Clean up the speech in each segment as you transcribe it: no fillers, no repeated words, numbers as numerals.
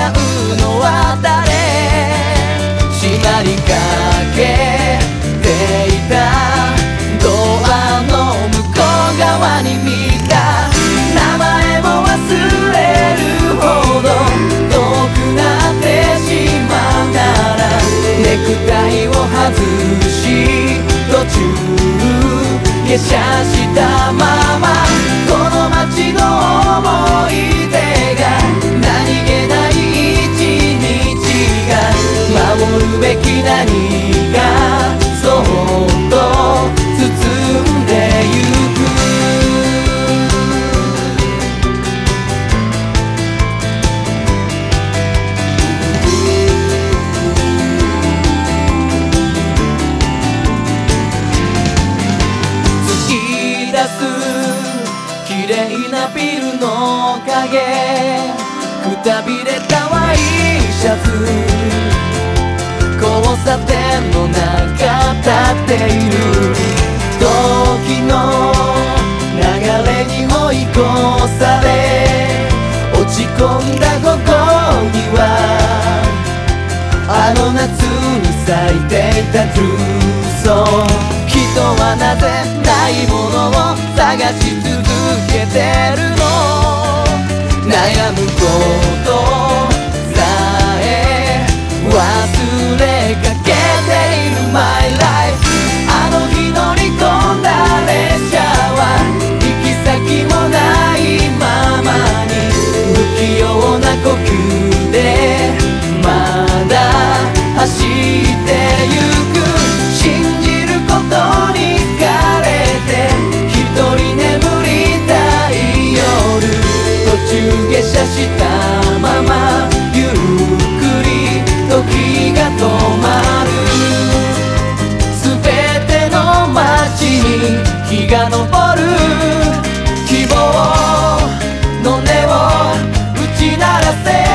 うのは誰？閉まりかけていたドアの向こう側に見た。名前も忘れるほど遠くなってしまうなら、ネクタイを外し途中下車したまま、この街の思い出が何気ない一日が守るべき何かそっと包んでゆく。突き出す綺麗なビルの影、くたびれたワイシャツ、交差点の中立っている。時の流れに追い越され落ち込んだ午後には、あの夏に咲いていたトゥーソー。人はなぜないものを探し続けてるの？悩むことさえ忘れかけている My life。 あの日乗り込んだ列車は行き先もないままに、不器用な呼吸でまだ走ってゆく。信じることに疲れて一人眠りたい夜、途中下車したままゆっくり時が止まる。すべての街に日が昇る。希望の音を打ち鳴らせ。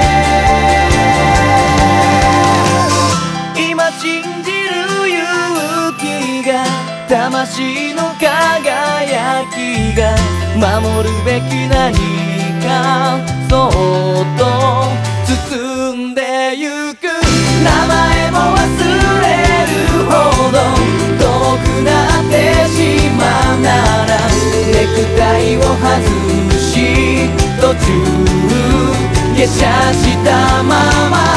今信じる勇気が魂の輝きが守るべき何かそっと包んでゆく。名前も忘れるほど遠くなってしまうなら、ネクタイを外し途中下車したまま